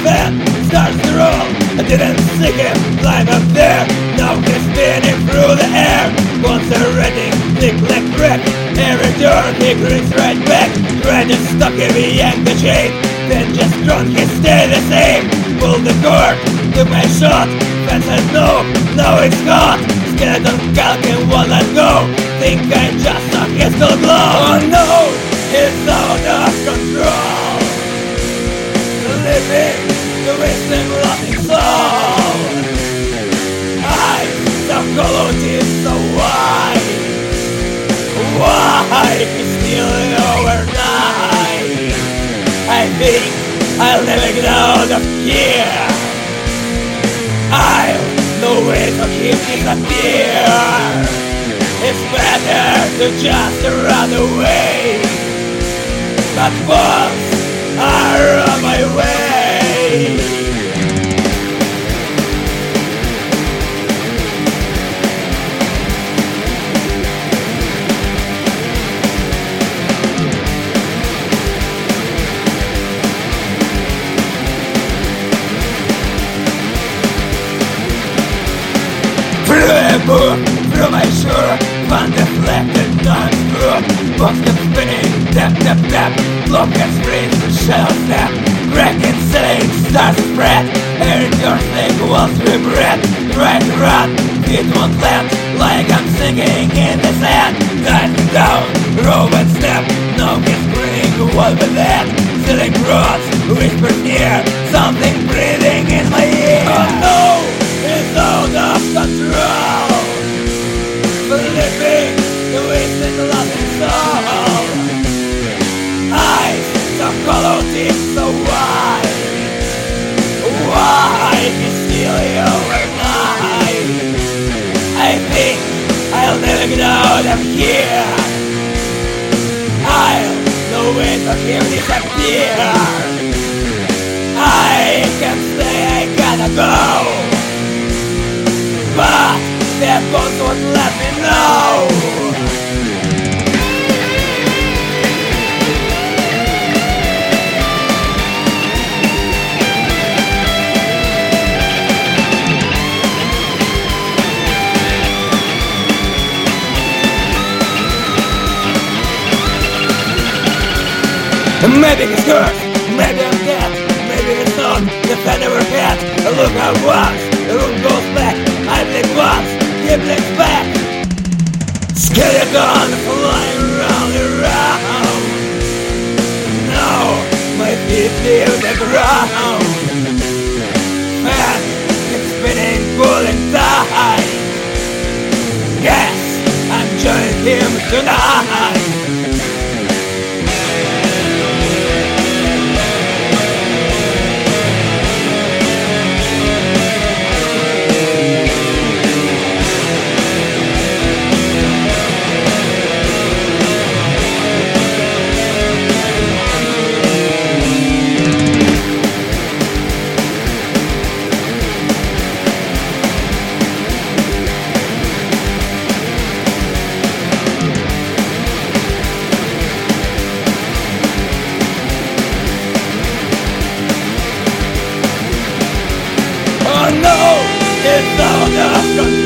head starts to roll. I didn't see him lying up there. Now he's spinning through the air. Once a ready, click like crack. Every turn he grins right back. Trying to stop him, he yanked the chain. Then just drunk, he stayed the same. Pulled the cord, took my shot. Fans said no, now it's gone. Skeleton calcing won't let go. Think I just saw his cold glow. Oh no, he's out of control. Living the wisdom rotting soul. Eyes of hollow teeth so wide. Why he's still overnight? I think I'll never get out of here. I'll no way to keep disappear. It's better to just run away. But balls are on my way. Through my shore, one deflected non-screw. Box kept spinning, tap, tap, tap. Lock and springs, the shadow snap. Cracking ceiling, stars spread. Air in your snake walls vibrate. Try to run, feet won't land. Like I'm singing in the sand. Diving down, rope and snap. No kiss spring, what with that? Ceiling rods, whisper near. Something breathing in my ear. Oh no, it's out of control. Living the wasted loving soul. Eyes so hollow, teeth so wide. Why is still overnight? I think I'll never get out of here. I'll no way to him disappear. I can't stay, I gotta go. But their bones won't let me know. Maybe he's cursed, maybe I'm dead. Maybe it's not the fan never had. Look how once, the room goes back. I blink once, he blinks back. Skeleton flying round and round. Now my feet leave the ground. Man, it's spinning, pulling tight. Guess I'm joining him tonight. No, it's out of control.